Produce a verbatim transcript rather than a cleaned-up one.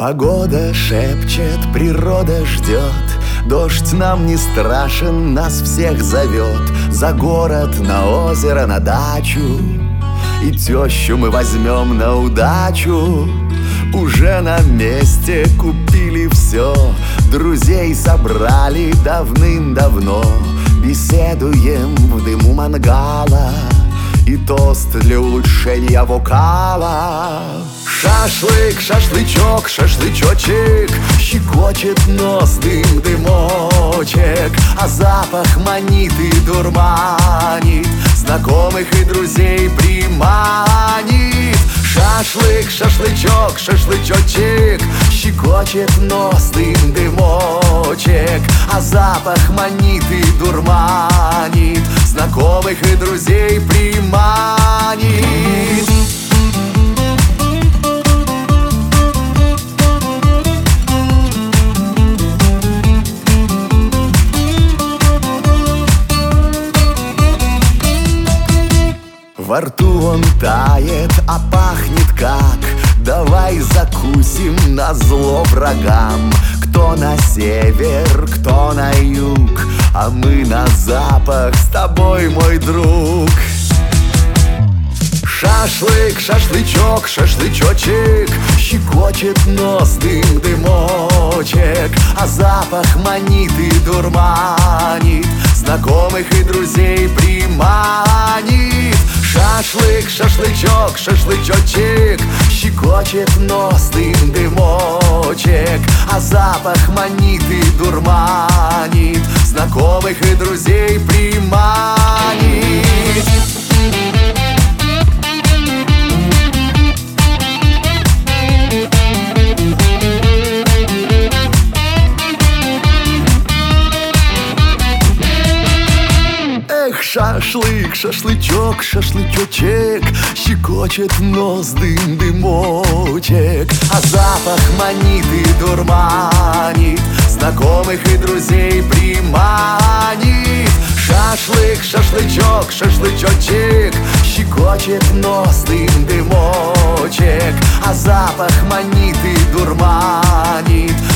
Погода шепчет, природа ждет, дождь нам не страшен, нас всех зовет. За город, на озеро, на дачу, и тещу мы возьмем на удачу. Уже на месте купили все, друзей собрали давным-давно. Беседуем в дыму мангала, и тост для улучшения вокала. Шашлык, шашлычок, шашлычочек, щекочет нос дым, дымочек, а запах манит и дурманит, знакомых и друзей приманит. Шашлык, шашлычок, шашлычочек, щекочет нос дым, дымочек, а запах манит и дурманит, знакомых и друзей приманит. Во рту он тает, а пахнет как. Давай закусим назло врагам. Кто на север, кто на юг, а мы на запах с тобой, мой друг. Шашлык, шашлычок, шашлычочек, щекочет нос дым, дымочек, а запах манит и дурманит, знакомых и друзей приманит. Шашлык, шашлычок, шашлычочек, щекочет нос дым, дымочек, а запах манит и дурманит, знакомых и друзей приманит. Шашлык, шашлычок, шашлычочек, щекочет нос дым, дымочек, а запах манит и дурманит, знакомых и друзей приманит. Шашлык, шашлычок, шашлычочек, щекочет нос дым, дымочек, а запах манит и дурманит,